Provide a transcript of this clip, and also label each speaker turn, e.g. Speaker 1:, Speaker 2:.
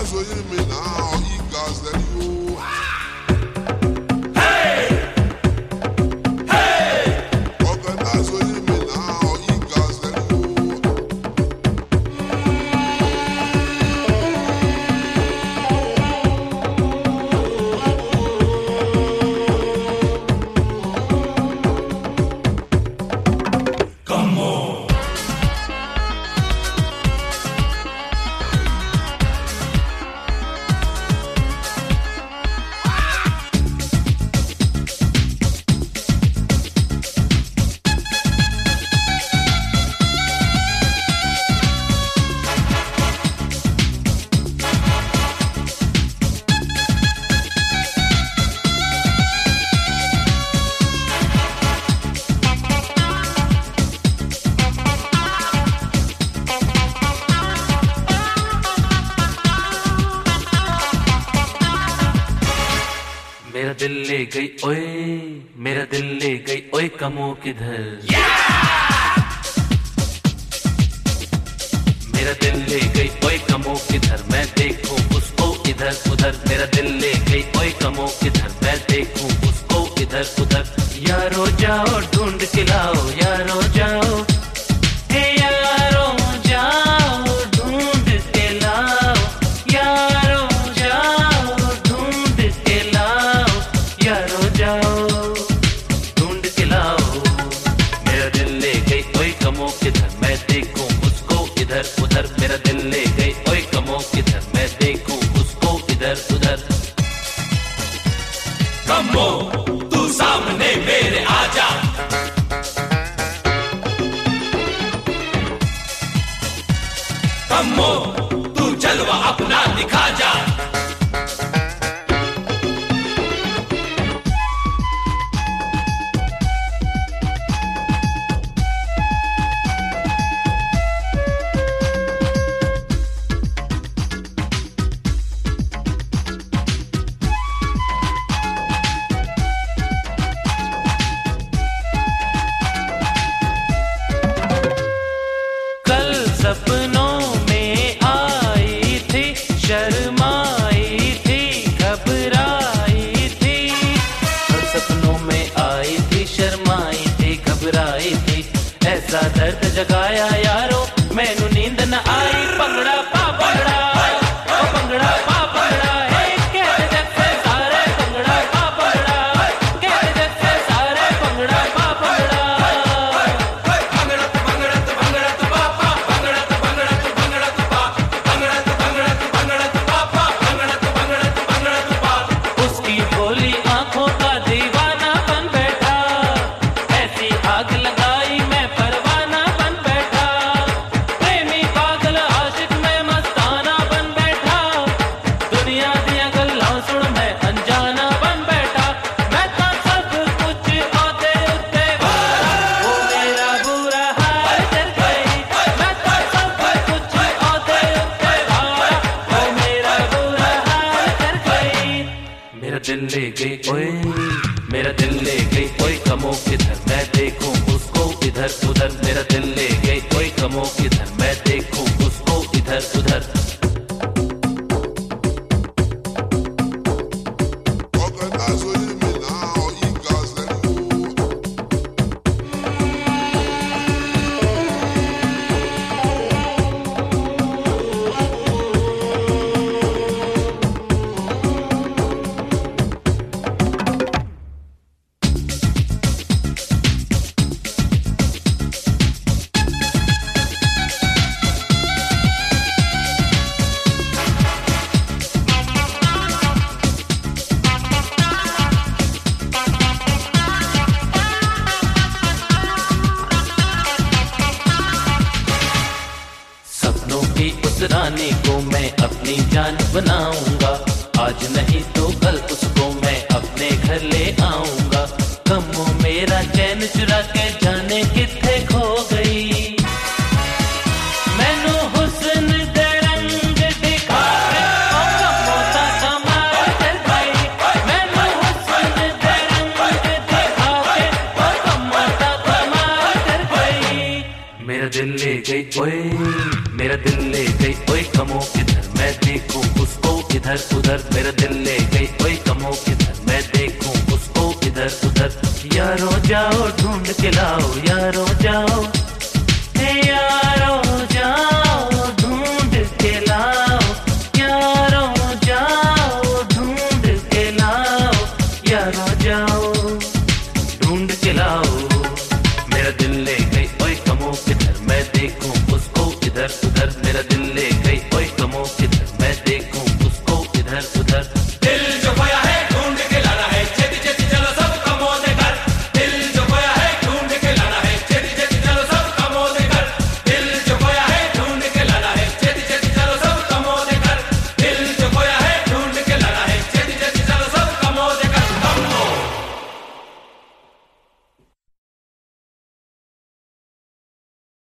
Speaker 1: मेरा दिल ले गई ओए, मेरा दिल ले गई ओए कमो किधर। मेरा दिल ले गई ओए कमो किधर, मैं देखूं उसको इधर उधर। मेरा दिल ले गई ओए कमो किधर, मैं देखूं उसको इधर उधर। यारो जाओ ढूंढ के लाओ, यारो जाओ, हे यारो जाओ ढूंढ के लाओ, यारो जाओ ढूंढ के लाओ, यारो जाओ ढूंढ के लाओ। मेरा दिल ले गई ओए कमो किधर, मैं देखूं उसको इधर उधर। मेरा दिल ले गई ओए कमो किधर, मैं देखूं उसको इधर उधर।
Speaker 2: कमो तू सामने मेरे आजा, कमो तू जलवा अपना दिखा जा।
Speaker 1: सपनों में आई थी, शर्माई थी, घबराई थी। सपनों में आई थी, शर्माई थी, घबराई थी। ऐसा दर्द जगाया यारो मैनू नींद न आई। पंगड़ा पा पंगड़ा, ओ पंगड़ा पा पंगड़ा, हे कहते जैसे सारे पंगड़ा पा पंगड़ा, कहते जैसे सारे पंगड़ा पा पंगड़ा। मेरा दिल ले गई ओए, मेरा दिल ले गई ओए कमो किधर, मैं देखूं उसको इधर उधर। मेरा दिल ले गई ओए कमो किधर, मैं देखूं उसको इधर उधर। उस रानी को मैं अपनी जान बनाऊंगा, आज नहीं तो कल उसको मैं अपने घर ले आऊंगा। कमो मेरा चैन चुरा के जाने किथे खो गई, मैनू हुस्न दे रंग दिखा के ओ कमो दा कमाल कर गई। मैनू हुस्न दे रंग दिखा के ओ कमो दा कमाल कर गई। मेरा दिल ले गई ओए, मेरा दिल ले गई ओए कमो किधर, मैं देखूं उसको इधर उधर मेरा दिल ले गई ओए कमो किधर मैं देखूं उसको इधर उधर। यारो जाओ ढूंढ के लाओ, यारो जाओ, हे यारो जाओ ढूंढ के लाओ, यारो जाओ ढूंढ के लाओ, यारो जाओ ढूंढ के लाओ। मेरा दिल ले गई ओए कमो किधर मैं देखूं उसको इधर उधर मेरा दिल ले